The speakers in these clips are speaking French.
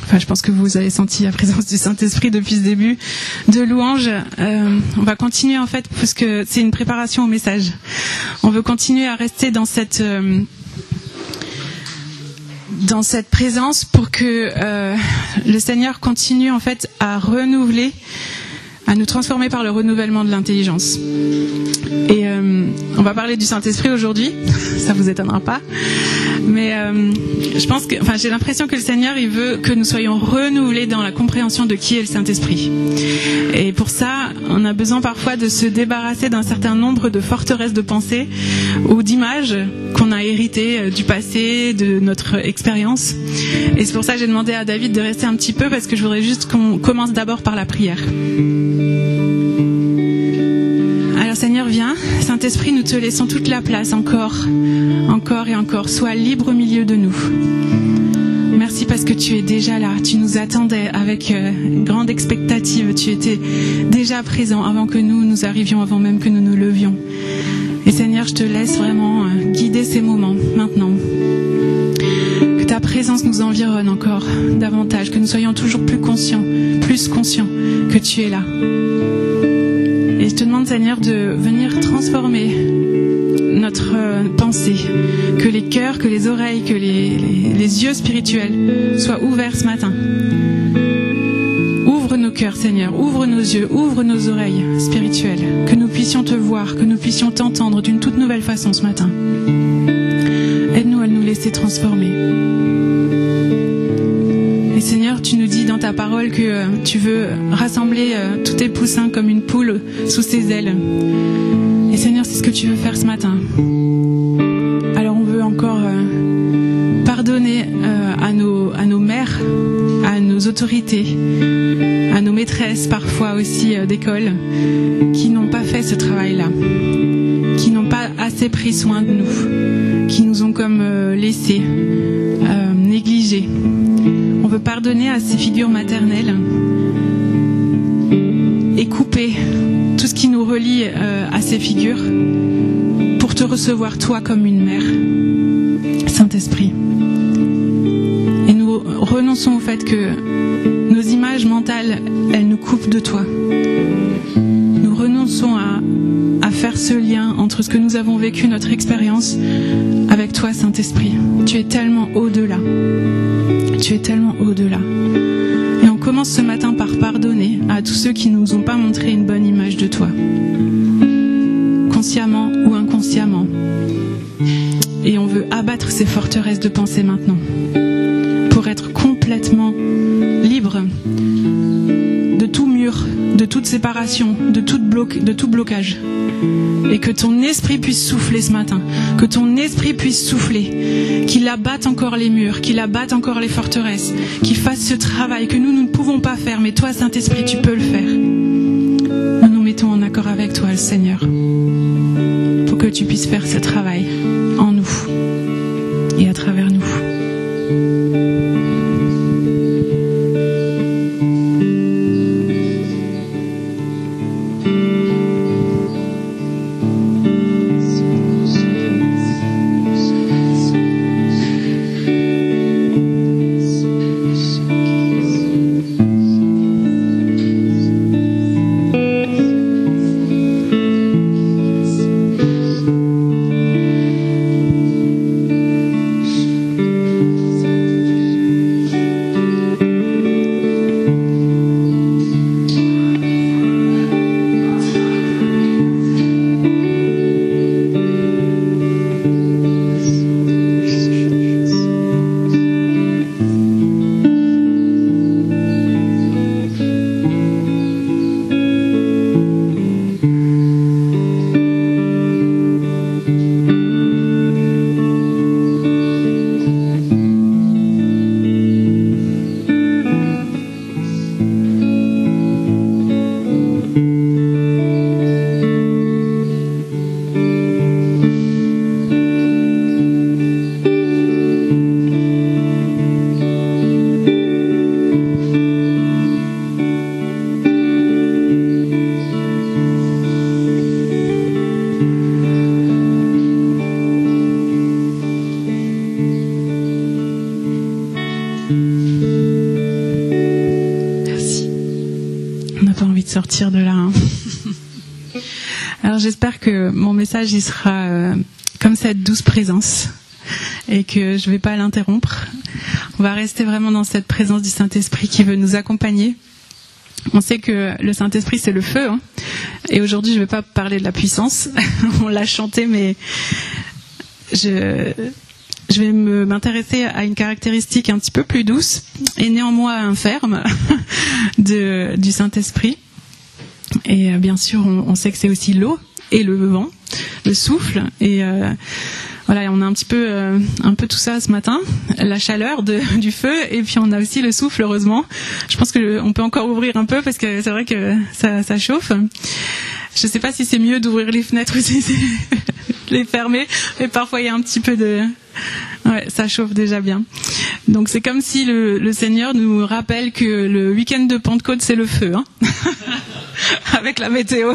je pense que vous avez senti la présence du Saint-Esprit depuis ce début de louange. On va continuer en fait, parce que c'est une préparation au message. On veut continuer à rester dans cette présence pour que le Seigneur continue en fait à renouveler, à nous transformer par le renouvellement de l'intelligence. Et on va parler du Saint-Esprit aujourd'hui, ça vous étonnera pas. Mais je pense que, j'ai l'impression que le Seigneur, il veut que nous soyons renouvelés dans la compréhension de qui est le Saint-Esprit. Et pour ça, on a besoin parfois de se débarrasser d'un certain nombre de forteresses de pensée ou d'images qu'on a héritées du passé, de notre expérience. Et c'est pour ça que j'ai demandé à David de rester un petit peu, parce que je voudrais juste qu'on commence d'abord par la prière. Alors Seigneur, viens. Saint-Esprit, nous te laissons toute la place encore et encore. Sois libre au milieu de nous. Merci parce que tu es déjà là. Tu nous attendais avec grande expectative. Tu étais déjà présent avant que nous arrivions, avant même que nous nous levions. Et Seigneur, je te laisse vraiment guider ces moments maintenant. Que ta présence nous environne encore davantage. Que nous soyons toujours plus conscients que tu es là. Et je te demande, Seigneur, de venir transformer notre pensée, que les cœurs, que les oreilles, que les yeux spirituels soient ouverts ce matin. Ouvre nos cœurs, Seigneur, ouvre nos yeux, ouvre nos oreilles spirituelles, que nous puissions te voir, que nous puissions t'entendre d'une toute nouvelle façon ce matin. Aide-nous à nous laisser transformer. Et Seigneur, tu nous dis dans ta parole que tu veux rassembler tous tes poussins comme une poule sous ses ailes. Et Seigneur, c'est ce que tu veux faire ce matin. Alors on veut encore pardonner à nos mères, à nos autorités, à nos maîtresses parfois aussi d'école, qui n'ont pas fait ce travail-là, qui n'ont pas assez pris soin de nous, qui nous ont comme laissés, négligés. On veut pardonner à ces figures maternelles et couper tout ce qui nous relie à ces figures pour te recevoir toi comme une mère, Saint-Esprit. Et nous renonçons au fait que nos images mentales, elles nous coupent de toi. Nous renonçons à faire ce lien entre ce que nous avons vécu, notre expérience, avec toi, Saint-Esprit. Tu es tellement au-delà. Tu es tellement au-delà. Et on commence ce matin par pardonner à tous ceux qui ne nous ont pas montré une bonne image de toi, consciemment ou inconsciemment. Et on veut abattre ces forteresses de pensée maintenant, pour être complètement libre de tout mur, de toute séparation, de tout blocage. Et que ton esprit puisse souffler ce matin, que ton esprit puisse souffler, qu'il abatte encore les murs, qu'il abatte encore les forteresses, qu'il fasse ce travail que nous ne pouvons pas faire, mais toi, Saint-Esprit, tu peux le faire. Nous nous mettons en accord avec toi, le Seigneur, pour que tu puisses faire ce travail en nous et à travers nous. envie de sortir de là. Hein. Alors j'espère que mon message il sera comme cette douce présence et que je ne vais pas l'interrompre. On va rester vraiment dans cette présence du Saint-Esprit qui veut nous accompagner. On sait que le Saint-Esprit c'est le feu. Hein. Et aujourd'hui je ne vais pas parler de la puissance. On l'a chanté, mais je vais m'intéresser à une caractéristique un petit peu plus douce et néanmoins ferme du Saint-Esprit. Et bien sûr, on sait que c'est aussi l'eau et le vent, le souffle. Et voilà, on a un peu tout ça ce matin, la chaleur du feu, et puis on a aussi le souffle, heureusement. Je pense qu'on peut encore ouvrir un peu parce que c'est vrai que ça chauffe. Je ne sais pas si c'est mieux d'ouvrir les fenêtres ou si c'est les fermer, mais parfois il y a un petit peu de... Ouais, ça chauffe déjà bien. Donc c'est comme si le Seigneur nous rappelle que le week-end de Pentecôte c'est le feu, hein. Avec la météo.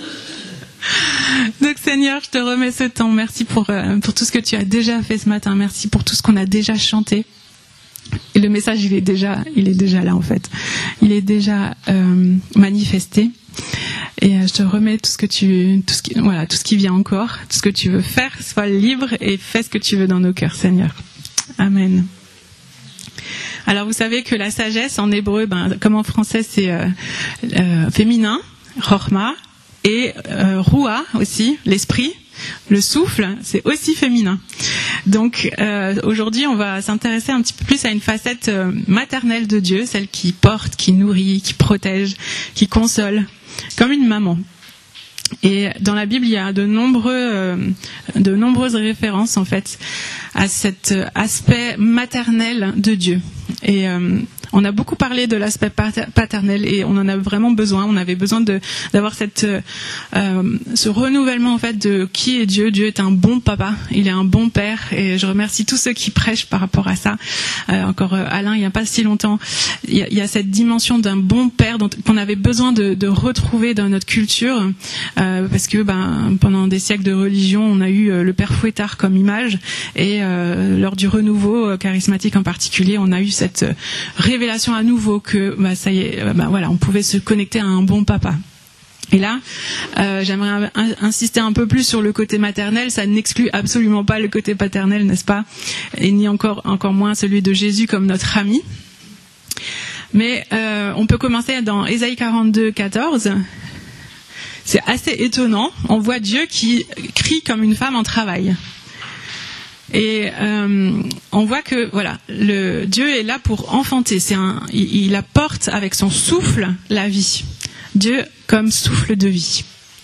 Donc Seigneur, je te remets ce temps. Merci pour tout ce que tu as déjà fait ce matin. Merci pour tout ce qu'on a déjà chanté. Et le message, il est déjà là en fait. Il est déjà manifesté. Et je te remets tout ce qui vient encore, tout ce que tu veux faire, sois libre et fais ce que tu veux dans nos cœurs, Seigneur. Amen. Alors vous savez que la sagesse en hébreu, comme en français c'est féminin, chorma, et roua aussi, l'esprit, le souffle, c'est aussi féminin. Donc aujourd'hui on va s'intéresser un petit peu plus à une facette maternelle de Dieu, celle qui porte, qui nourrit, qui protège, qui console, comme une maman. Et dans la Bible, il y a de nombreuses références en fait à cet aspect maternel de Dieu. Et on a beaucoup parlé de l'aspect paternel et on en a vraiment besoin. On avait besoin d'avoir ce renouvellement en fait de qui est Dieu. Dieu est un bon papa, il est un bon père. Et je remercie tous ceux qui prêchent par rapport à ça. Encore Alain, il n'y a pas si longtemps, il y a cette dimension d'un bon père qu'on avait besoin de retrouver dans notre culture. Parce que pendant des siècles de religion, on a eu le père fouettard comme image et lors du renouveau charismatique en particulier, on a eu cette révélation à nouveau que ça y est, voilà, on pouvait se connecter à un bon papa. Et là, j'aimerais insister un peu plus sur le côté maternel. Ça n'exclut absolument pas le côté paternel, n'est-ce pas? Et ni encore moins celui de Jésus comme notre ami. Mais on peut commencer dans Ésaïe 42, 14. C'est assez étonnant. On voit Dieu qui crie comme une femme en travail. Et on voit que voilà, Dieu est là pour enfanter. Il apporte avec son souffle la vie. Dieu comme souffle de vie.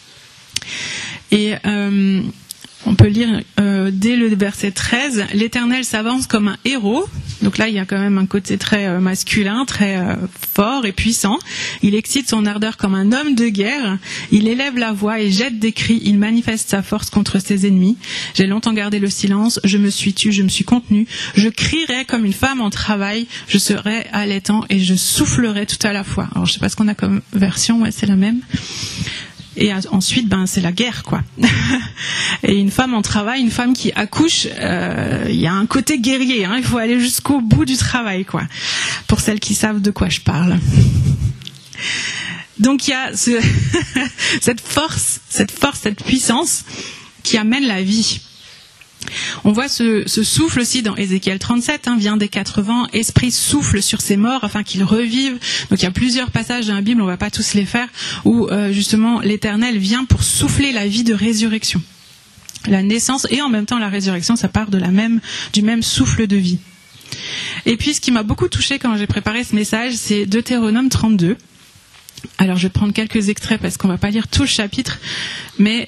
Et on peut lire dès le verset 13, l'Éternel s'avance comme un héros. Donc là, il y a quand même un côté très masculin, très fort et puissant. Il excite son ardeur comme un homme de guerre. Il élève la voix et jette des cris. Il manifeste sa force contre ses ennemis. J'ai longtemps gardé le silence. Je me suis tue, je me suis contenu. Je crierai comme une femme en travail. Je serai allaitant et je soufflerai tout à la fois. Alors, je sais pas ce qu'on a comme version. Ouais, c'est la même. Et ensuite, c'est la guerre, quoi. Et une femme en travail, une femme qui accouche, il y a un côté guerrier, hein, il faut aller jusqu'au bout du travail, quoi. Pour celles qui savent de quoi je parle. Donc il y a cette force, cette puissance qui amène la vie. On voit ce souffle aussi dans Ézéchiel 37, vient des 4 vents, esprit souffle sur ses morts afin qu'ils revivent. Donc il y a plusieurs passages dans la Bible, on va pas tous les faire, où justement l'Éternel vient pour souffler la vie de résurrection. La naissance et en même temps la résurrection, ça part du même souffle de vie. Et puis ce qui m'a beaucoup touchée quand j'ai préparé ce message, c'est Deutéronome 32. Alors je vais prendre quelques extraits parce qu'on va pas lire tout le chapitre, mais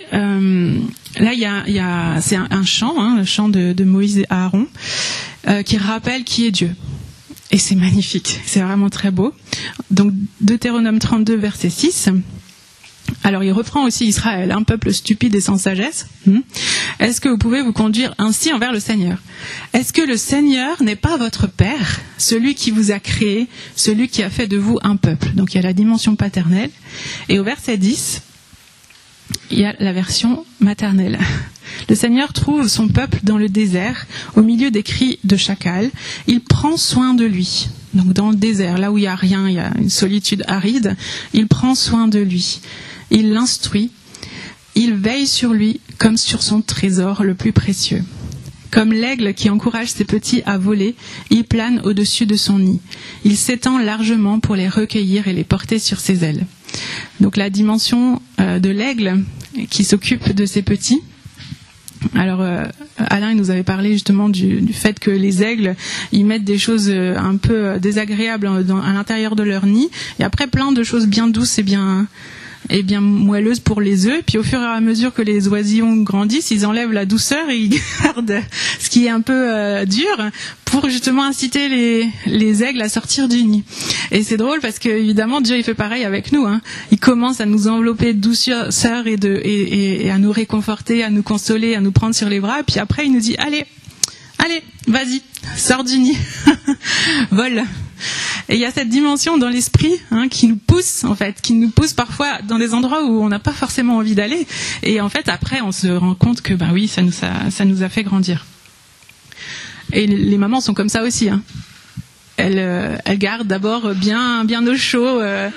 là c'est un chant, le chant de Moïse et Aaron, qui rappelle qui est Dieu. Et c'est magnifique, c'est vraiment très beau. Donc Deutéronome 32 verset 6. Alors il reprend aussi Israël, un peuple stupide et sans sagesse. Est-ce que vous pouvez vous conduire ainsi envers le Seigneur? Est-ce que le Seigneur n'est pas votre Père, celui qui vous a créé, celui qui a fait de vous un peuple? Donc il y a la dimension paternelle. Et au verset 10, il y a la version maternelle. Le Seigneur trouve son peuple dans le désert, au milieu des cris de chacal. Il prend soin de lui. Donc dans le désert, là où il n'y a rien, il y a une solitude aride, il prend soin de lui. Il l'instruit, il veille sur lui comme sur son trésor le plus précieux. Comme l'aigle qui encourage ses petits à voler, il plane au-dessus de son nid. Il s'étend largement pour les recueillir et les porter sur ses ailes. Donc la dimension de l'aigle qui s'occupe de ses petits. Alors Alain il nous avait parlé justement du fait que les aigles ils mettent des choses un peu désagréables à l'intérieur de leur nid et après plein de choses bien douces et bien moelleuses pour les œufs. Puis au fur et à mesure que les oisillons grandissent, ils enlèvent la douceur et ils gardent ce qui est un peu dur pour justement inciter les aigles à sortir du nid. Et c'est drôle parce que évidemment Dieu il fait pareil avec nous. Il commence à nous envelopper de douceur et à nous réconforter, à nous consoler, à nous prendre sur les bras. Et puis après il nous dit allez, vas-y, sors du nid, vole. Et il y a cette dimension dans l'esprit qui nous pousse parfois dans des endroits où on n'a pas forcément envie d'aller. Et en fait après on se rend compte que oui ça nous a fait grandir. Et les mamans sont comme ça aussi. Elles gardent d'abord bien au chaud,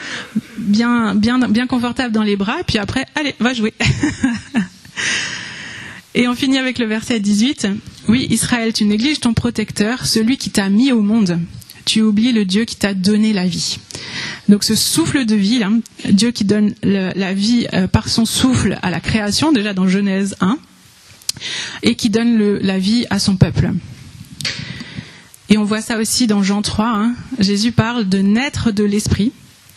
bien confortable dans les bras, puis après allez va jouer. Et on finit avec le verset 18. Oui, Israël, tu négliges ton protecteur, celui qui t'a mis au monde. Tu oublies le Dieu qui t'a donné la vie. Donc ce souffle de vie, là, Dieu qui donne la vie par son souffle à la création, déjà dans Genèse 1, et qui donne la vie à son peuple. Et on voit ça aussi dans Jean 3. Jésus parle de naître de l'esprit.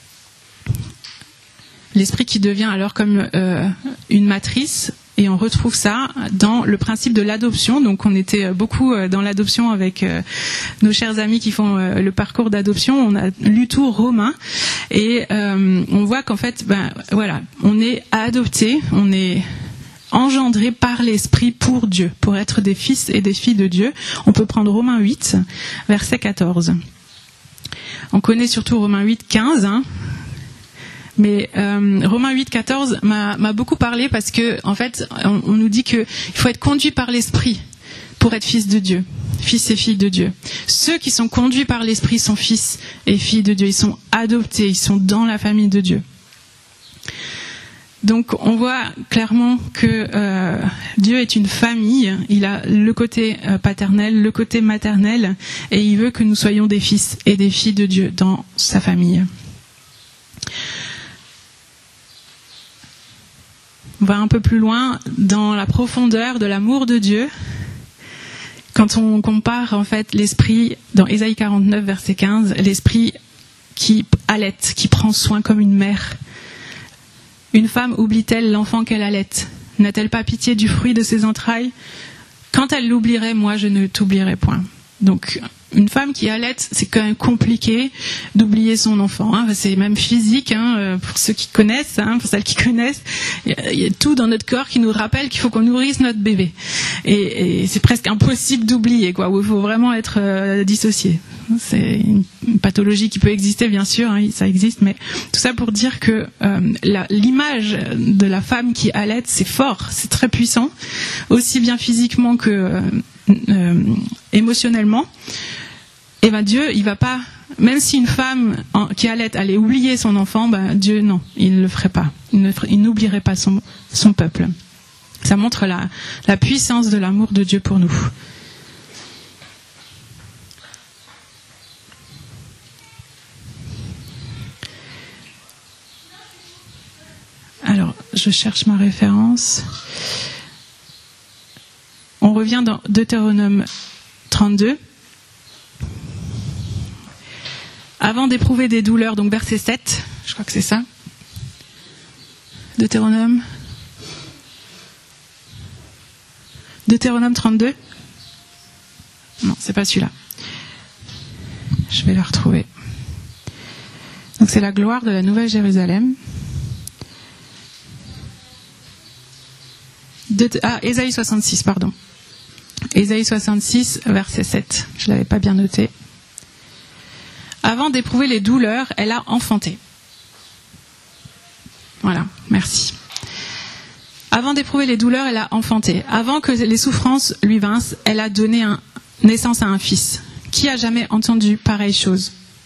L'esprit qui devient alors comme une matrice. Et on retrouve ça dans le principe de l'adoption. Donc on était beaucoup dans l'adoption avec nos chers amis qui font le parcours d'adoption. On a lu tout Romains et on voit qu'en fait, on est adopté, on est engendré par l'Esprit pour Dieu, pour être des fils et des filles de Dieu. On peut prendre Romains 8, verset 14. On connaît surtout Romains 8, 15. Mais Romains 8, 14 m'a beaucoup parlé parce que en fait, on nous dit qu'il faut être conduit par l'Esprit pour être fils de Dieu, fils et filles de Dieu. Ceux qui sont conduits par l'Esprit sont fils et filles de Dieu. Ils sont adoptés, ils sont dans la famille de Dieu. Donc on voit clairement que Dieu est une famille. Il a le côté paternel, le côté maternel, et il veut que nous soyons des fils et des filles de Dieu dans sa famille. On va un peu plus loin dans la profondeur de l'amour de Dieu. Quand on compare en fait l'esprit dans Ésaïe 49 verset 15, l'esprit qui allaite, qui prend soin comme une mère. Une femme oublie-t-elle l'enfant qu'elle allaite? N'a-t-elle pas pitié du fruit de ses entrailles? Quand elle l'oublierait, moi je ne t'oublierai point. Donc une femme qui allaite, c'est quand même compliqué d'oublier son enfant. C'est même physique, pour ceux qui connaissent, pour celles qui connaissent. Il y a tout dans notre corps qui nous rappelle qu'il faut qu'on nourrisse notre bébé. Et c'est presque impossible d'oublier, quoi. Où il faut vraiment être dissocié. C'est une pathologie qui peut exister, bien sûr, ça existe, mais tout ça pour dire que l'image de la femme qui allaite, c'est fort, c'est très puissant, aussi bien physiquement que émotionnellement. Et Dieu, il va pas, même si une femme qui allaite allait oublier son enfant, Dieu non, il ne le ferait pas. Il n'oublierait pas son peuple. Ça montre la puissance de l'amour de Dieu pour nous. Alors, je cherche ma référence. On revient dans Deutéronome 32. Avant d'éprouver des douleurs, donc verset 7, je crois que c'est ça. Deutéronome 32. Non, c'est pas celui-là. Je vais le retrouver. Donc c'est la gloire de la Nouvelle Jérusalem. Ésaïe 66, pardon. Ésaïe 66, verset 7. Je ne l'avais pas bien noté. Avant d'éprouver les douleurs, elle a enfanté. Voilà, merci. Avant d'éprouver les douleurs, elle a enfanté. Avant que les souffrances lui vinssent, elle a donné naissance à un fils. Qui a jamais entendu pareille chose?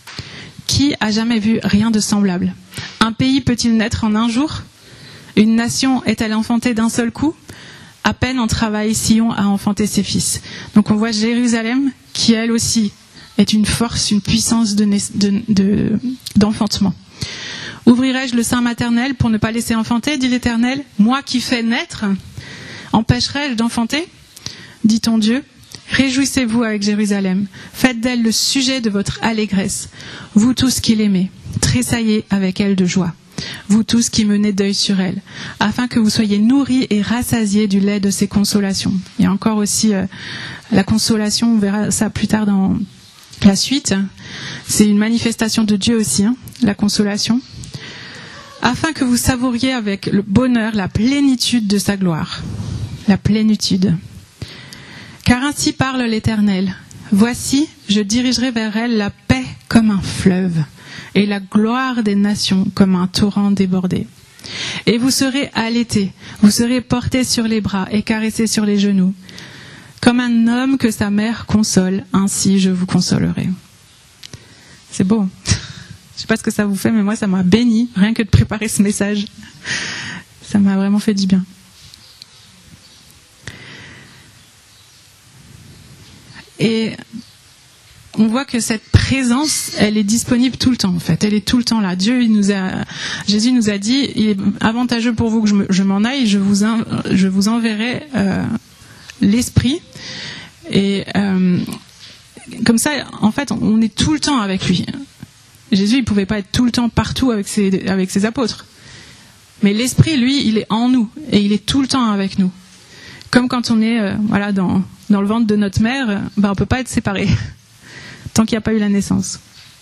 Qui a jamais vu rien de semblable? Un pays peut-il naître en un jour? Une nation est-elle enfantée d'un seul coup? À peine en travail Sion a enfanté ses fils. Donc on voit Jérusalem qui elle aussi est une force, une puissance d'enfantement. Ouvrirai-je le sein maternel pour ne pas laisser enfanter, dit l'Éternel? Moi qui fais naître, empêcherai-je d'enfanter, dit ton Dieu? Réjouissez-vous avec Jérusalem, faites d'elle le sujet de votre allégresse. Vous tous qui l'aimez, tressaillez avec elle de joie. Vous tous qui menez deuil sur elle, afin que vous soyez nourris et rassasiés du lait de ses consolations. Il y a encore aussi la consolation, on verra ça plus tard dans la suite. C'est une manifestation de Dieu aussi, la consolation. Afin que vous savouriez avec le bonheur la plénitude de sa gloire. La plénitude. Car ainsi parle l'Éternel. Voici, je dirigerai vers elle la paix comme un fleuve, et la gloire des nations comme un torrent débordé. Et vous serez allaités, vous serez portés sur les bras et caressés sur les genoux. Comme un homme que sa mère console, ainsi je vous consolerai. C'est beau. Je ne sais pas ce que ça vous fait, mais moi ça m'a béni, rien que de préparer ce message. Ça m'a vraiment fait du bien. Et on voit que cette présence, elle est disponible tout le temps en fait. Elle est tout le temps là. Jésus nous a dit, il est avantageux pour vous que je m'en aille, je vous enverrai l'Esprit. Et comme ça, en fait, on est tout le temps avec lui. Jésus, il pouvait pas être tout le temps partout avec ses apôtres. Mais l'Esprit, lui, il est en nous et il est tout le temps avec nous. Comme quand on est dans le ventre de notre mère, on peut pas être séparés tant qu'il n'y a pas eu la naissance.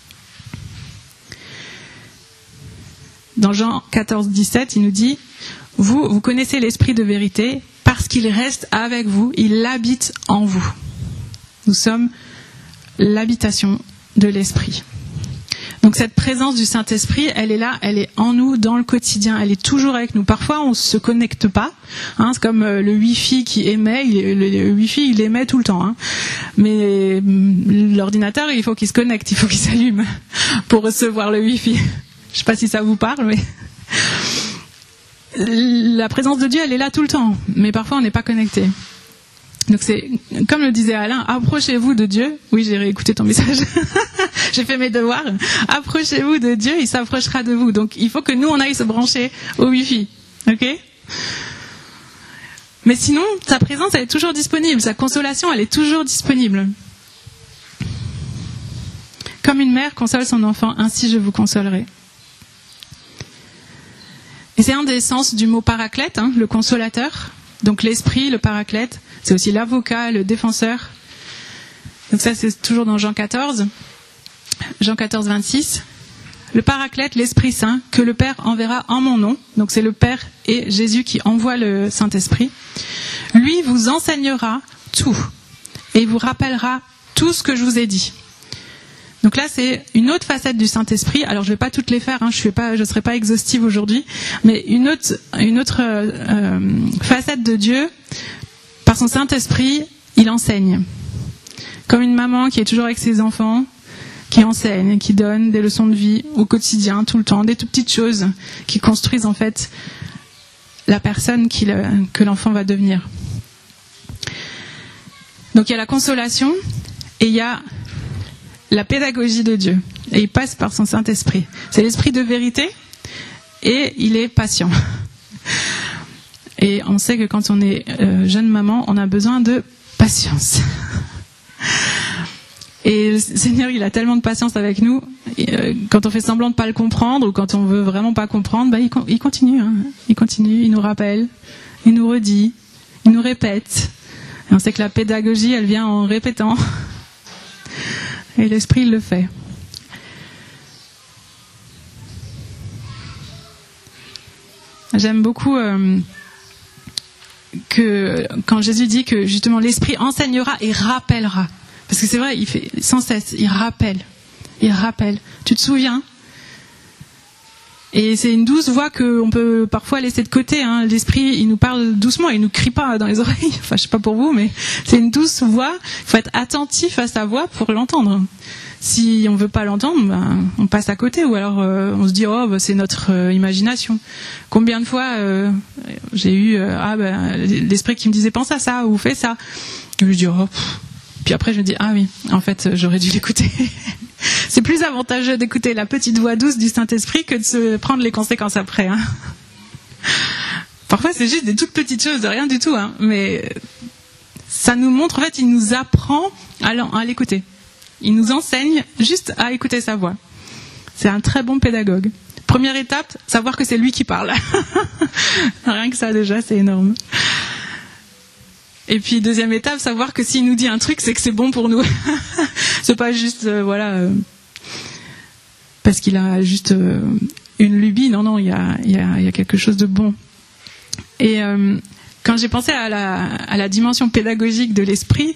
Dans Jean 14, 17, il nous dit « Vous connaissez l'Esprit de vérité parce qu'il reste avec vous, il habite en vous. » Nous sommes l'habitation de l'Esprit. Donc cette présence du Saint-Esprit, elle est là, elle est en nous, dans le quotidien, elle est toujours avec nous. Parfois, on ne se connecte pas. C'est comme le Wi-Fi qui émet, le Wi-Fi, il émet tout le temps. Mais l'ordinateur, il faut qu'il se connecte, il faut qu'il s'allume pour recevoir le Wi-Fi. Je ne sais pas si ça vous parle, mais la présence de Dieu, elle est là tout le temps. Mais parfois, on n'est pas connecté. Donc c'est, comme le disait Alain, approchez-vous de Dieu. Oui, j'ai réécouté ton message. J'ai fait mes devoirs. Approchez-vous de Dieu, il s'approchera de vous. Donc il faut que nous, on aille se brancher au Wi-Fi. Ok ? Mais sinon, sa présence, elle est toujours disponible. Sa consolation, elle est toujours disponible. Comme une mère console son enfant, ainsi je vous consolerai. Et c'est un des sens du mot paraclète, le consolateur. Donc l'esprit, le paraclète, c'est aussi l'avocat, le défenseur. Donc ça, c'est toujours dans Jean 14. Jean 14, 26. Le paraclète, l'Esprit Saint, que le Père enverra en mon nom. Donc c'est le Père et Jésus qui envoient le Saint-Esprit. Lui vous enseignera tout et vous rappellera tout ce que je vous ai dit. Donc là, c'est une autre facette du Saint-Esprit. Alors, je ne vais pas toutes les faire, je serai pas exhaustive aujourd'hui, mais une autre facette de Dieu, par son Saint-Esprit, il enseigne. Comme une maman qui est toujours avec ses enfants, qui enseigne, qui donne des leçons de vie au quotidien, tout le temps, des toutes petites choses qui construisent en fait la personne que l'enfant va devenir. Donc, il y a la consolation et il y a la pédagogie de Dieu. Et il passe par son Saint-Esprit. C'est l'Esprit de vérité et il est patient. Et on sait que quand on est jeune maman, on a besoin de patience. Et le Seigneur, il a tellement de patience avec nous. Et, quand on fait semblant de ne pas le comprendre ou quand on veut vraiment pas comprendre, il continue. Il continue, il nous rappelle, il nous redit, il nous répète. Et on sait que la pédagogie, elle vient en répétant. Et l'Esprit, il le fait. J'aime beaucoup que quand Jésus dit que justement l'Esprit enseignera et rappellera. Parce que c'est vrai, il fait sans cesse, il rappelle. Tu te souviens ? Et c'est une douce voix qu'on peut parfois laisser de côté. L'Esprit, il nous parle doucement, il nous crie pas dans les oreilles. Enfin, je sais pas pour vous, mais c'est une douce voix. Il faut être attentif à sa voix pour l'entendre. Si on veut pas l'entendre, ben, on passe à côté, ou alors on se dit oh ben, c'est notre imagination. Combien de fois j'ai eu l'esprit qui me disait pense à ça ou fais ça. Et je dis oh. Puis après je me dis ah oui, en fait j'aurais dû l'écouter. C'est plus avantageux d'écouter la petite voix douce du Saint-Esprit que de se prendre les conséquences après. Hein. Parfois c'est juste des toutes petites choses, rien du tout, hein, mais ça nous montre, en fait, il nous apprend à l'écouter. Il nous enseigne juste à écouter sa voix. C'est un très bon pédagogue. Première étape, savoir que c'est lui qui parle. Rien que ça déjà, c'est énorme. Et puis deuxième étape, savoir que s'il nous dit un truc, c'est que c'est bon pour nous. C'est pas juste, parce qu'il a juste une lubie. Non, il y a quelque chose de bon. Et quand j'ai pensé à la dimension pédagogique de l'esprit,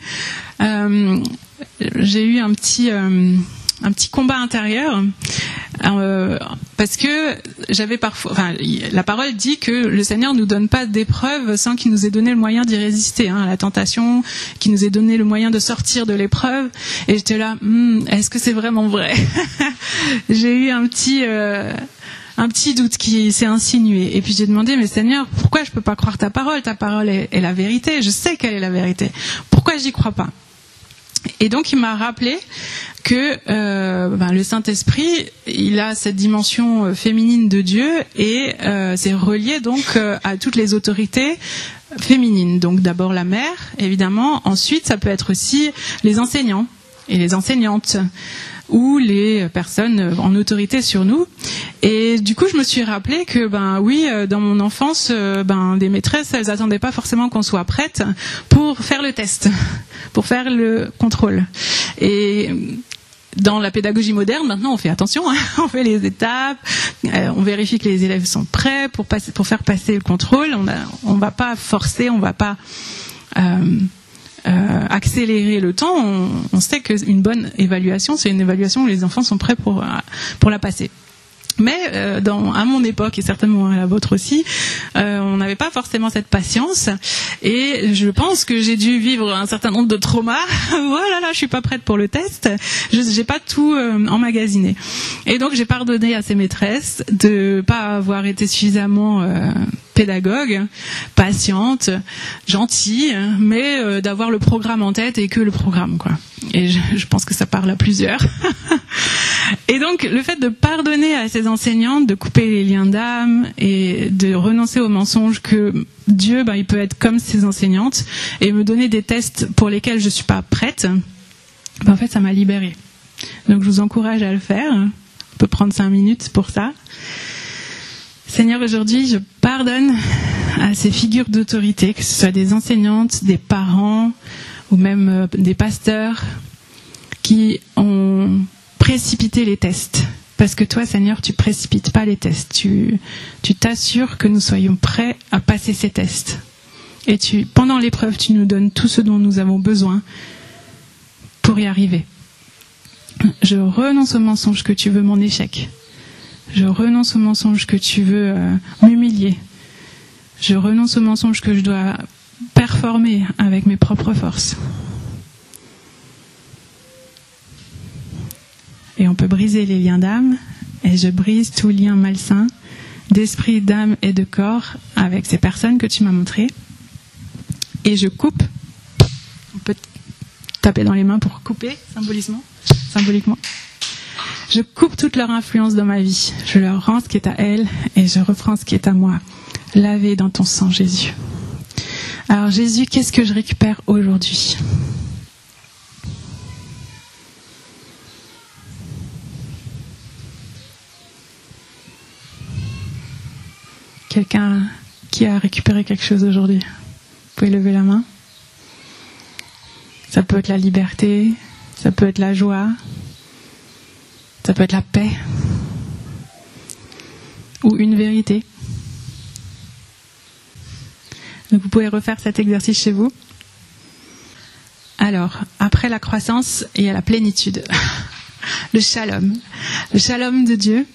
j'ai eu un petit combat intérieur, parce que j'avais parfois, la parole dit que le Seigneur nous donne pas d'épreuve sans qu'il nous ait donné le moyen d'y résister, à la tentation, qu'il nous ait donné le moyen de sortir de l'épreuve. Et j'étais là, est-ce que c'est vraiment vrai? J'ai eu un petit doute qui s'est insinué. Et puis j'ai demandé, mais Seigneur, pourquoi je peux pas croire ta parole? Ta parole est la vérité. Je sais qu'elle est la vérité. Pourquoi j'y crois pas? Et donc il m'a rappelé que le Saint-Esprit, il a cette dimension féminine de Dieu et c'est relié donc à toutes les autorités féminines. Donc d'abord la mère, évidemment. Ensuite, ça peut être aussi les enseignants et les enseignantes, ou les personnes en autorité sur nous. Et du coup, je me suis rappelé que, dans mon enfance, des maîtresses, elles attendaient pas forcément qu'on soit prête pour faire le test, pour faire le contrôle. Et dans la pédagogie moderne, maintenant, on fait attention, on fait les étapes, on vérifie que les élèves sont prêts pour faire passer le contrôle. On va pas forcer, on va pas accélérer le temps. On sait qu'une bonne évaluation, c'est une évaluation où les enfants sont prêts pour la passer. Mais à mon époque, et certainement à la vôtre aussi, on n'avait pas forcément cette patience. Et je pense que j'ai dû vivre un certain nombre de traumas. Voilà, je suis pas prête pour le test. J'ai pas tout emmagasiné. Et donc j'ai pardonné à ces maîtresses de pas avoir été suffisamment pédagogue, patiente, gentille, mais d'avoir le programme en tête et que le programme, quoi. Et je pense que ça parle à plusieurs. Et donc, le fait de pardonner à ces enseignantes, de couper les liens d'âme et de renoncer au mensonge que Dieu, il peut être comme ces enseignantes et me donner des tests pour lesquels je suis pas prête, en fait, ça m'a libérée. Donc, je vous encourage à le faire. On peut prendre 5 minutes pour ça. Seigneur, aujourd'hui, je pardonne à ces figures d'autorité, que ce soit des enseignantes, des parents ou même des pasteurs qui ont précipité les tests. Parce que toi, Seigneur, tu précipites pas les tests. Tu t'assures que nous soyons prêts à passer ces tests. Et pendant l'épreuve, tu nous donnes tout ce dont nous avons besoin pour y arriver. Je renonce au mensonge que tu veux mon échec. Je renonce au mensonge que tu veux m'humilier. Je renonce au mensonge que je dois performer avec mes propres forces. Et on peut briser les liens d'âme, et je brise tout lien malsain d'esprit, d'âme et de corps avec ces personnes que tu m'as montrées. Et je coupe. On peut taper dans les mains pour couper, symboliquement. Je coupe toute leur influence dans ma vie. Je leur rends ce qui est à elles et je reprends ce qui est à moi. Lavé dans ton sang, Jésus. Alors Jésus, qu'est-ce que je récupère aujourd'hui ? Quelqu'un qui a récupéré quelque chose aujourd'hui ? Vous pouvez lever la main. Ça peut être la liberté, ça peut être la joie, ça peut être la paix, ou une vérité. Donc vous pouvez refaire cet exercice chez vous. Alors, après la croissance, il y a la plénitude. Le shalom de Dieu,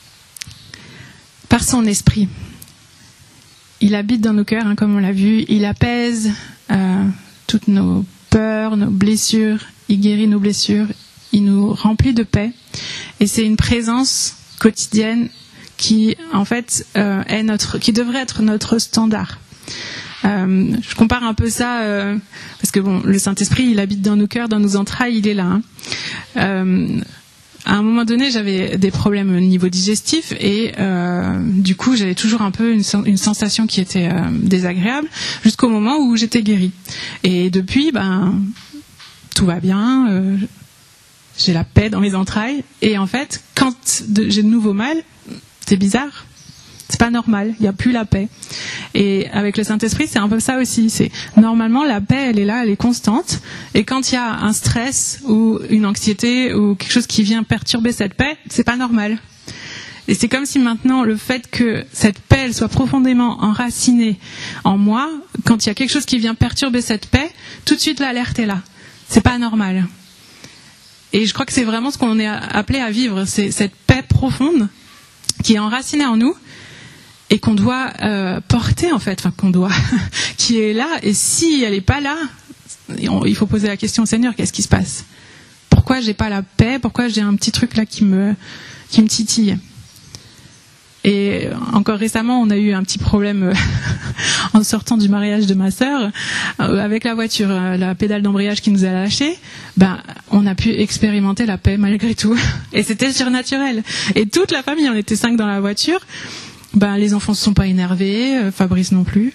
par son esprit. Il habite dans nos cœurs, comme on l'a vu. Il apaise toutes nos peurs, nos blessures. Il guérit nos blessures. il nous remplit de paix. Et c'est une présence quotidienne qui, en fait, qui devrait être notre standard. Je compare un peu ça, parce que bon, le Saint-Esprit, il habite dans nos cœurs, dans nos entrailles, il est là. À un moment donné, j'avais des problèmes au niveau digestif et du coup, j'avais toujours un peu une sensation qui était désagréable jusqu'au moment où j'étais guérie. Et depuis, tout va bien, j'ai la paix dans mes entrailles. Et en fait, quand j'ai de nouveau mal, c'est bizarre. C'est pas normal, il n'y a plus la paix. Et avec le Saint-Esprit, c'est un peu ça aussi. C'est normalement la paix, elle est là, elle est constante. Et quand il y a un stress ou une anxiété ou quelque chose qui vient perturber cette paix, c'est pas normal. Et c'est comme si maintenant le fait que cette paix elle soit profondément enracinée en moi, quand il y a quelque chose qui vient perturber cette paix, tout de suite l'alerte est là. C'est pas normal. Et je crois que c'est vraiment ce qu'on est appelé à vivre, c'est cette paix profonde qui est enracinée en nous. Et qu'on doit porter en fait, qui est là. Et si elle n'est pas là, il faut poser la question au Seigneur, qu'est-ce qui se passe ? Pourquoi j'ai pas la paix ? Pourquoi j'ai un petit truc là qui me titille ? Et encore récemment, on a eu un petit problème en sortant du mariage de ma sœur avec la voiture, la pédale d'embrayage qui nous a lâché. On a pu expérimenter la paix malgré tout, et c'était surnaturel. Et toute la famille, on était 5 dans la voiture. Les enfants ne se sont pas énervés, Fabrice non plus.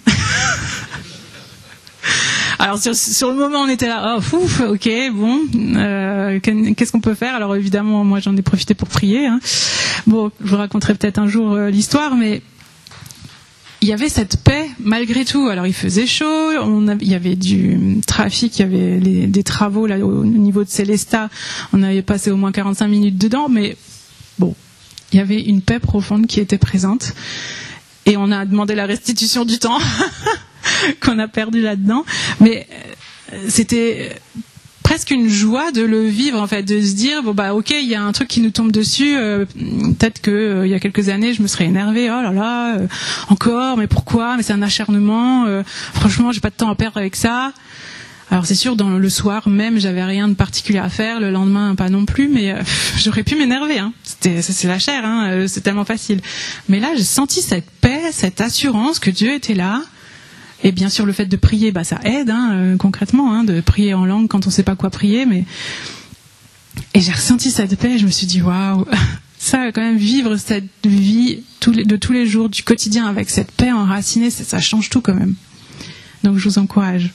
Alors sur le moment on était là, ok, bon, qu'est-ce qu'on peut faire ? Alors évidemment moi j'en ai profité pour prier. Bon, je vous raconterai peut-être un jour l'histoire, mais il y avait cette paix malgré tout. Alors il faisait chaud, il y avait du trafic, il y avait des travaux là au niveau de Célestat. On avait passé au moins 45 minutes dedans, mais bon. Il y avait une paix profonde qui était présente. Et on a demandé la restitution du temps qu'on a perdu là-dedans. Mais c'était presque une joie de le vivre, en fait, de se dire, ok, il y a un truc qui nous tombe dessus. Peut-être qu'il y a quelques années, je me serais énervée. Oh là là, encore, mais pourquoi ? Mais c'est un acharnement. Franchement, j'ai pas de temps à perdre avec ça. Alors c'est sûr, le soir même, j'avais rien de particulier à faire, le lendemain pas non plus, mais j'aurais pu m'énerver. C'est la chair, c'est tellement facile. Mais là, j'ai senti cette paix, cette assurance que Dieu était là. Et bien sûr, le fait de prier, ça aide concrètement, de prier en langue quand on sait pas quoi prier. Et j'ai ressenti cette paix, je me suis dit, waouh, ça quand même, vivre cette vie de tous les jours, du quotidien avec cette paix enracinée, ça change tout quand même. Donc je vous encourage.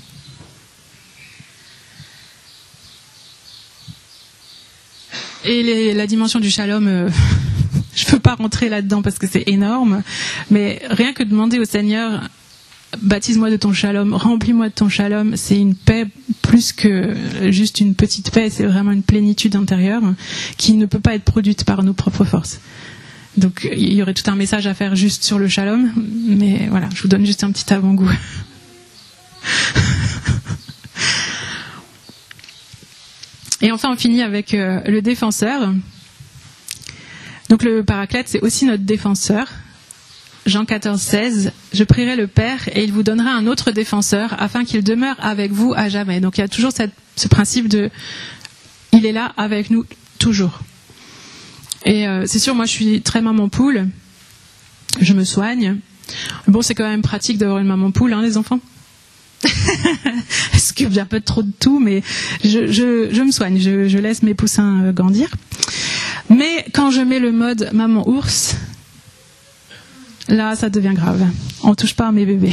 Et la dimension du shalom, je peux pas rentrer là-dedans parce que c'est énorme, mais rien que demander au Seigneur, baptise-moi de ton shalom, remplis-moi de ton shalom, c'est une paix plus que juste une petite paix, c'est vraiment une plénitude intérieure qui ne peut pas être produite par nos propres forces. Donc il y aurait tout un message à faire juste sur le shalom, mais voilà, je vous donne juste un petit avant-goût. Et enfin, on finit avec le défenseur. Donc le paraclète, c'est aussi notre défenseur. Jean 14,16, « Je prierai le Père et il vous donnera un autre défenseur afin qu'il demeure avec vous à jamais. » Donc il y a toujours ce principe de « il est là avec nous toujours ». Et c'est sûr, moi je suis très maman poule, je me soigne. Bon, c'est quand même pratique d'avoir une maman poule, les enfants. Parce qu'il y a pas trop de tout, mais je me soigne, je laisse mes poussins grandir. Mais quand je mets le mode maman ours, là ça devient grave. On touche pas à mes bébés.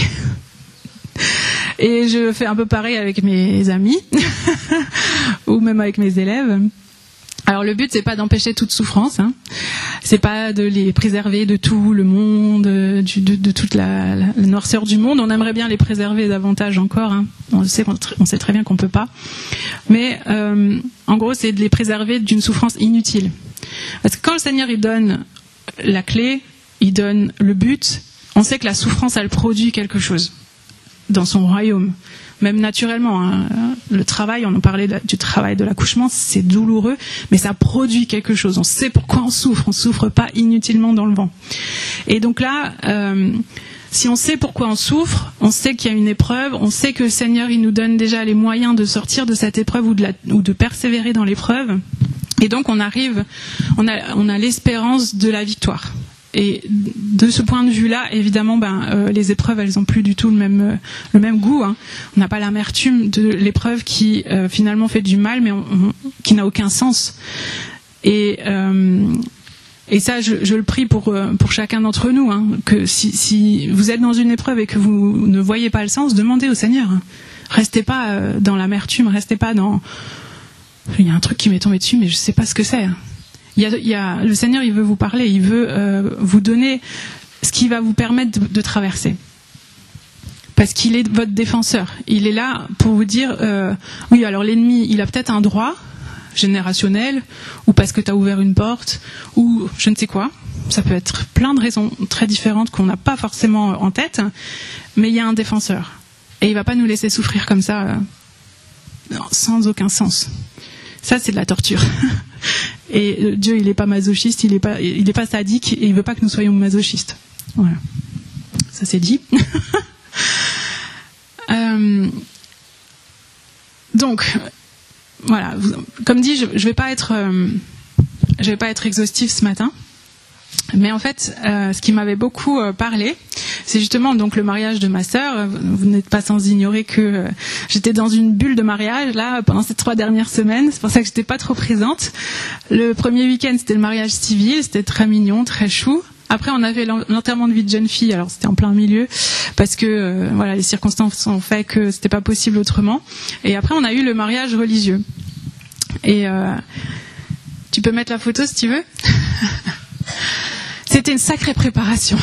Et je fais un peu pareil avec mes amis ou même avec mes élèves. Alors le but c'est pas d'empêcher toute souffrance, c'est pas de les préserver de tout le monde, de toute la noirceur du monde. On aimerait bien les préserver davantage encore, on sait très bien qu'on peut pas. Mais en gros c'est de les préserver d'une souffrance inutile. Parce que quand le Seigneur il donne la clé, il donne le but, on sait que la souffrance elle produit quelque chose dans son royaume. Même naturellement, le travail, on en parlait du travail de l'accouchement, c'est douloureux, mais ça produit quelque chose. On sait pourquoi on souffre pas inutilement dans le vent. Et donc là, Si on sait pourquoi on souffre, on sait qu'il y a une épreuve, on sait que le Seigneur il nous donne déjà les moyens de sortir de cette épreuve ou de persévérer dans l'épreuve. Et donc on a l'espérance de la victoire. Et de ce point de vue-là, évidemment, les épreuves, elles n'ont plus du tout le même goût. Hein. On n'a pas l'amertume de l'épreuve qui finalement fait du mal, mais qui n'a aucun sens. Et ça, je le prie pour chacun d'entre nous, hein, que si vous êtes dans une épreuve et que vous ne voyez pas le sens, demandez au Seigneur. Hein. Restez pas dans l'amertume, restez pas dans... Il y a un truc qui m'est tombé dessus, mais je sais pas ce que c'est. Le Seigneur, il veut vous parler, il veut vous donner ce qui va vous permettre de traverser. Parce qu'il est votre défenseur. Il est là pour vous dire, oui, alors l'ennemi, il a peut-être un droit générationnel, ou parce que tu as ouvert une porte, ou je ne sais quoi. Ça peut être plein de raisons très différentes qu'on n'a pas forcément en tête, mais il y a un défenseur. Et il ne va pas nous laisser souffrir comme ça, sans aucun sens. Ça, c'est de la torture. Et Dieu, il n'est pas masochiste, il est pas sadique, et il veut pas que nous soyons masochistes. Voilà. Ça, c'est dit. Donc, voilà. Comme dit, je vais pas être exhaustif ce matin. Mais en fait, ce qui m'avait beaucoup parlé, c'est justement donc le mariage de ma sœur. Vous n'êtes pas sans ignorer que j'étais dans une bulle de mariage là pendant ces 3 dernières semaines. C'est pour ça que j'étais pas trop présente. Le premier week-end, c'était le mariage civil, c'était très mignon, très chou. Après, on avait l'enterrement de vie de jeune fille. Alors, c'était en plein milieu parce que voilà, les circonstances ont fait que c'était pas possible autrement. Et après, on a eu le mariage religieux. Et tu peux mettre la photo si tu veux. C'était une sacrée préparation.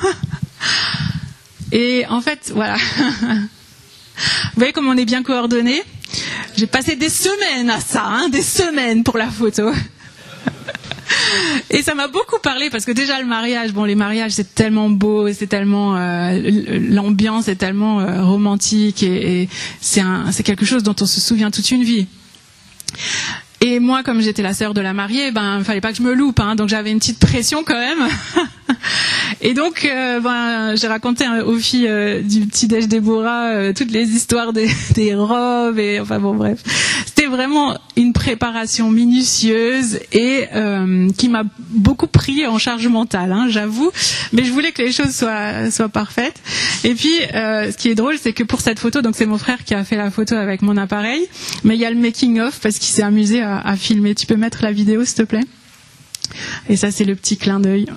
Et en fait, voilà. Vous voyez comme on est bien coordonnés. J'ai passé des semaines à ça, hein, des semaines pour la photo. Et ça m'a beaucoup parlé parce que déjà le mariage, les mariages c'est tellement beau, c'est tellement l'ambiance est tellement romantique et c'est quelque chose dont on se souvient toute une vie. Et moi, comme j'étais la sœur de la mariée, fallait pas que je me loupe, hein, donc j'avais une petite pression quand même. Et donc, j'ai raconté aux filles du petit déj Déborah toutes les histoires des robes et enfin bon bref. C'était vraiment une préparation minutieuse et qui m'a beaucoup pris en charge mentale, hein, j'avoue. Mais je voulais que les choses soient parfaites. Et puis, ce qui est drôle, c'est que pour cette photo, donc c'est mon frère qui a fait la photo avec mon appareil, mais il y a le making of parce qu'il s'est amusé à filmer. Tu peux mettre la vidéo, s'il te plaît? Et ça, c'est le petit clin d'œil.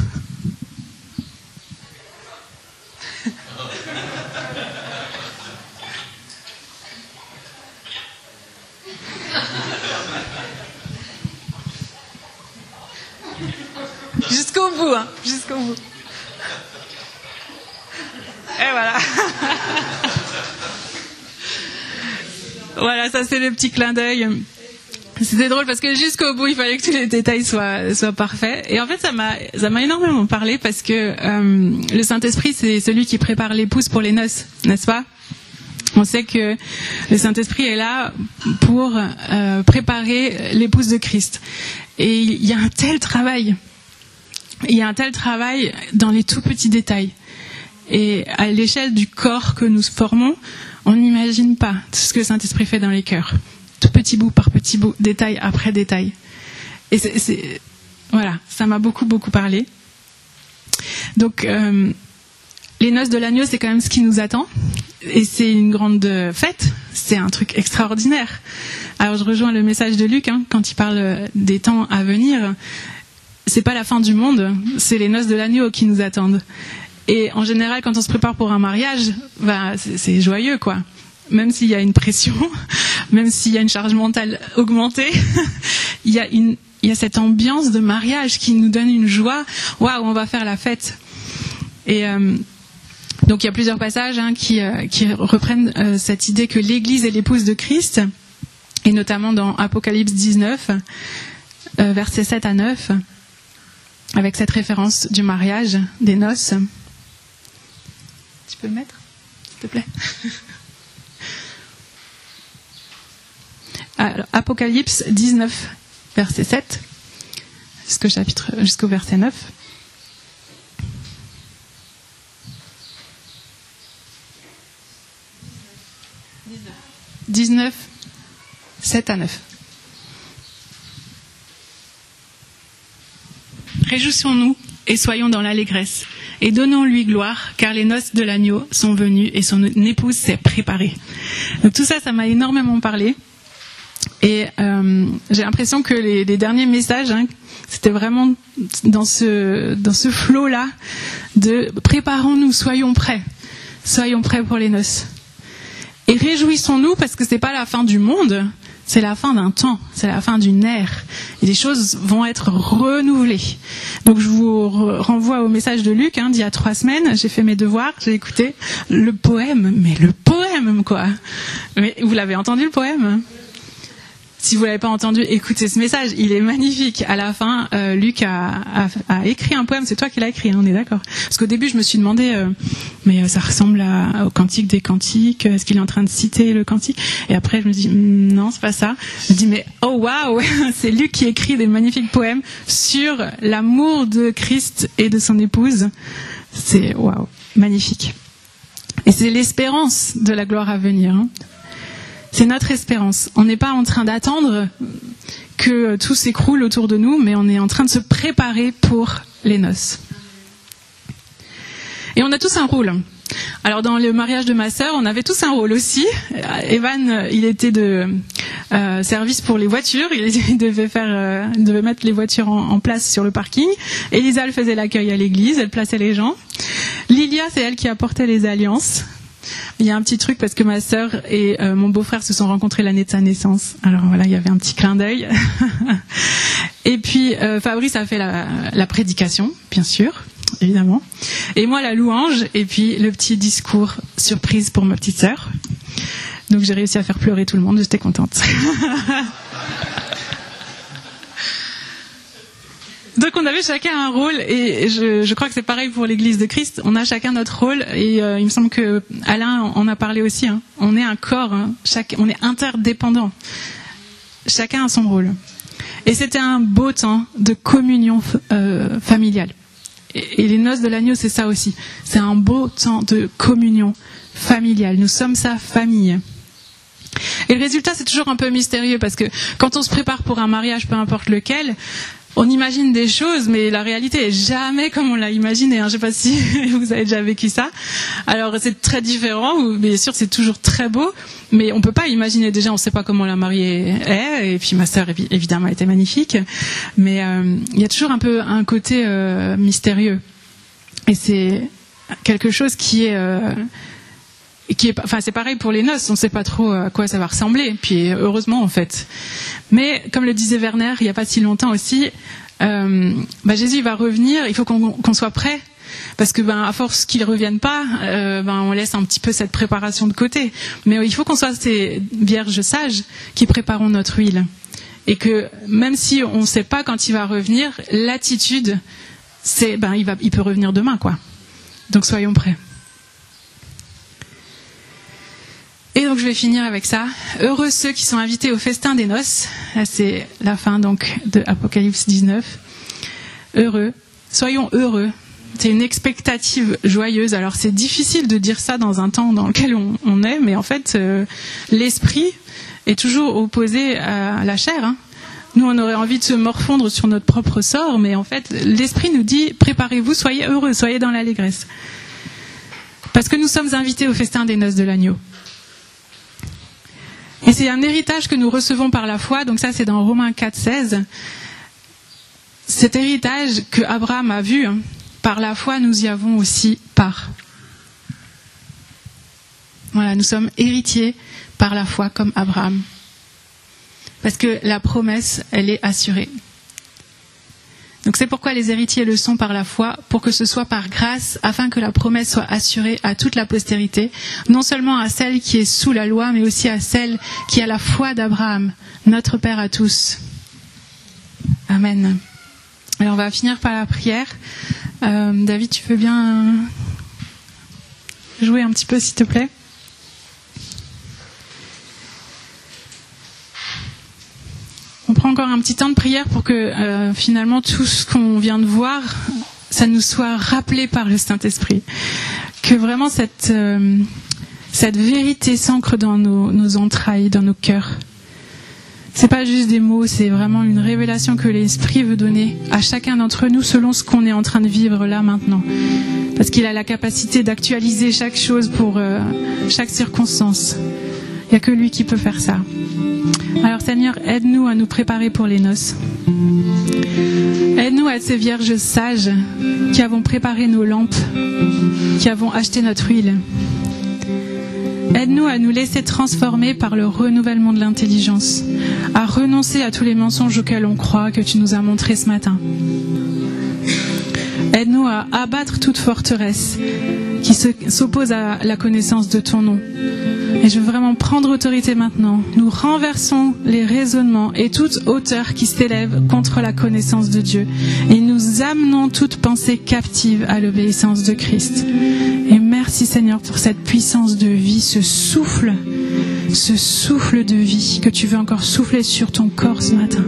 Jusqu'au bout, hein, jusqu'au bout. Et voilà. Voilà, ça c'est le petit clin d'œil. C'était drôle parce que jusqu'au bout, il fallait que tous les détails soient parfaits. Et en fait, ça m'a énormément parlé parce que le Saint-Esprit, c'est celui qui prépare l'épouse pour les noces, n'est-ce pas? On sait que le Saint-Esprit est là pour préparer l'épouse de Christ. Et il y a un tel travail. Il y a un tel travail dans les tout petits détails. Et à l'échelle du corps que nous formons, on n'imagine pas tout ce que le Saint-Esprit fait dans les cœurs. Tout petit bout par petit bout, détail après détail. Et voilà, ça m'a beaucoup parlé. Donc, les noces de l'agneau, c'est quand même ce qui nous attend. Et c'est une grande fête. C'est un truc extraordinaire. Alors, je rejoins le message de Luc, hein, quand il parle des temps à venir. C'est pas la fin du monde, c'est les noces de l'agneau qui nous attendent. Et en général, quand on se prépare pour un mariage, c'est joyeux, quoi. Même s'il y a une pression, même s'il y a une charge mentale augmentée, il y a cette ambiance de mariage qui nous donne une joie. Waouh, on va faire la fête. Et donc il y a plusieurs passages, hein, qui reprennent cette idée que l'Église est l'épouse de Christ, et notamment dans Apocalypse 19, versets 7 à 9, avec cette référence du mariage, des noces. Tu peux le mettre, s'il te plaît? Alors, Apocalypse 19, verset 7, jusqu'au verset 9. 19, 7 à 9. Réjouissons-nous et soyons dans l'allégresse, et donnons-lui gloire, car les noces de l'agneau sont venues et son épouse s'est préparée. Donc tout ça, ça m'a énormément parlé. Et j'ai l'impression que les derniers messages, c'était vraiment dans ce flot-là de préparons-nous, soyons prêts pour les noces. Et réjouissons-nous parce que c'est pas la fin du monde, c'est la fin d'un temps, c'est la fin d'une ère. Et les choses vont être renouvelées. Donc je vous renvoie au message de Luc d'il y a 3 semaines. J'ai fait mes devoirs, j'ai écouté le poème, quoi. Mais vous l'avez entendu le poème ? Si vous l'avez pas entendu, écoutez ce message, il est magnifique. À la fin, Luc a écrit un poème, c'est toi qui l'as écrit, on est d'accord. Parce qu'au début, je me suis demandé, mais ça ressemble au Cantique des Cantiques, est-ce qu'il est en train de citer le Cantique ? Et après, je me dis, non, c'est pas ça. Je me dis, mais oh waouh, c'est Luc qui écrit des magnifiques poèmes sur l'amour de Christ et de son épouse. C'est waouh, magnifique. Et c'est l'espérance de la gloire à venir. C'est notre espérance. On n'est pas en train d'attendre que tout s'écroule autour de nous, mais on est en train de se préparer pour les noces. Et on a tous un rôle. Alors dans le mariage de ma sœur, on avait tous un rôle aussi. Evan, il était de service pour les voitures. Il devait mettre les voitures en place sur le parking. Elisa, elle faisait l'accueil à l'église, elle plaçait les gens. Lilia, c'est elle qui apportait les alliances. Il y a un petit truc parce que ma sœur et mon beau-frère se sont rencontrés l'année de sa naissance. Alors voilà, il y avait un petit clin d'œil. Et puis Fabrice a fait la prédication, bien sûr, évidemment. Et moi la louange et puis le petit discours surprise pour ma petite sœur. Donc j'ai réussi à faire pleurer tout le monde, j'étais contente. Donc on avait chacun un rôle et je crois que c'est pareil pour l'Église de Christ. On a chacun notre rôle et il me semble que Alain en a parlé aussi. On est un corps, on est interdépendants. Chacun a son rôle. Et c'était un beau temps de communion familiale. Et les noces de l'agneau, c'est ça aussi. C'est un beau temps de communion familiale. Nous sommes sa famille. Et le résultat, c'est toujours un peu mystérieux parce que quand on se prépare pour un mariage, peu importe lequel, on imagine des choses, mais la réalité est jamais comme on l'a imaginé. Je ne sais pas si vous avez déjà vécu ça. Alors c'est très différent, bien sûr c'est toujours très beau, mais on peut pas imaginer déjà, on ne sait pas comment la mariée est. Et puis ma sœur évidemment était magnifique, mais il y a toujours un peu un côté mystérieux. Et c'est quelque chose qui est c'est pareil pour les noces, on ne sait pas trop à quoi ça va ressembler, puis heureusement en fait. Mais comme le disait Werner il n'y a pas si longtemps aussi, Jésus va revenir, il faut qu'on soit prêt, parce que à force qu'il ne revienne pas, on laisse un petit peu cette préparation de côté. Mais il faut qu'on soit ces vierges sages qui préparons notre huile. Et que même si on ne sait pas quand il va revenir, l'attitude, c'est il peut revenir demain, quoi. Donc soyons prêts. Et donc je vais finir avec ça. Heureux ceux qui sont invités au festin des noces. Là, c'est la fin donc de Apocalypse 19. Heureux. Soyons heureux. C'est une expectative joyeuse. Alors c'est difficile de dire ça dans un temps dans lequel on est, mais en fait l'esprit est toujours opposé à la chair. Nous on aurait envie de se morfondre sur notre propre sort, mais en fait l'esprit nous dit préparez-vous, soyez heureux, soyez dans l'allégresse. Parce que nous sommes invités au festin des noces de l'agneau. Et c'est un héritage que nous recevons par la foi, donc ça c'est dans Romains 4,16. Cet héritage que Abraham a vu, par la foi nous y avons aussi part. Voilà, nous sommes héritiers par la foi comme Abraham. Parce que la promesse, elle est assurée. Donc c'est pourquoi les héritiers le sont par la foi, pour que ce soit par grâce, afin que la promesse soit assurée à toute la postérité, non seulement à celle qui est sous la loi, mais aussi à celle qui a la foi d'Abraham, notre Père à tous. Amen. Alors on va finir par la prière. David, tu veux bien jouer un petit peu, s'il te plaît ? On prend encore un petit temps de prière pour que finalement tout ce qu'on vient de voir, ça nous soit rappelé par le Saint-Esprit. Que vraiment cette vérité s'ancre dans nos entrailles, dans nos cœurs. C'est pas juste des mots, c'est vraiment une révélation que l'Esprit veut donner à chacun d'entre nous selon ce qu'on est en train de vivre là maintenant. Parce qu'il a la capacité d'actualiser chaque chose pour chaque circonstance. Il n'y a que lui qui peut faire ça. Alors Seigneur, aide-nous à nous préparer pour les noces. Aide-nous à être ces vierges sages qui avons préparé nos lampes, qui avons acheté notre huile. Aide-nous à nous laisser transformer par le renouvellement de l'intelligence, à renoncer à tous les mensonges auxquels on croit que tu nous as montrés ce matin. Aide-nous à abattre toute forteresse qui s'oppose à la connaissance de ton nom. Et je veux vraiment prendre autorité maintenant. Nous renversons les raisonnements et toute hauteur qui s'élève contre la connaissance de Dieu. Et nous amenons toute pensée captive à l'obéissance de Christ. Et merci Seigneur pour cette puissance de vie, ce souffle de vie que tu veux encore souffler sur ton corps ce matin.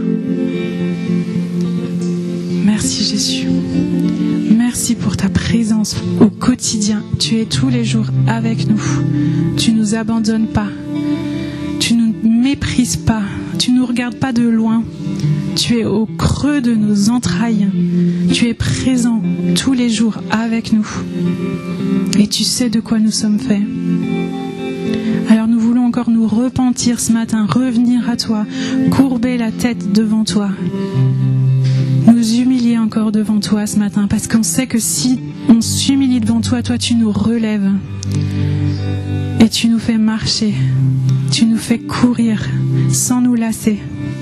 Merci Jésus. Merci pour ta présence au quotidien. Tu es tous les jours avec nous. Tu ne nous abandonnes pas. Tu ne nous méprises pas. Tu ne nous regardes pas de loin. Tu es au creux de nos entrailles. Tu es présent tous les jours avec nous. Et tu sais de quoi nous sommes faits. Alors nous voulons encore nous repentir ce matin, revenir à toi, courber la tête devant toi. Nous humilier encore devant toi ce matin, parce qu'on sait que si on s'humilie devant toi, toi tu nous relèves et tu nous fais marcher, tu nous fais courir sans nous lasser.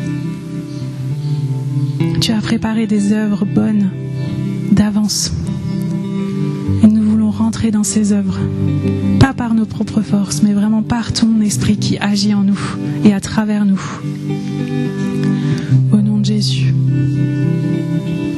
Tu as préparé des œuvres bonnes d'avance et nous voulons rentrer dans ces œuvres, pas par nos propres forces, mais vraiment par ton esprit qui agit en nous et à travers nous. Au nom de Jésus.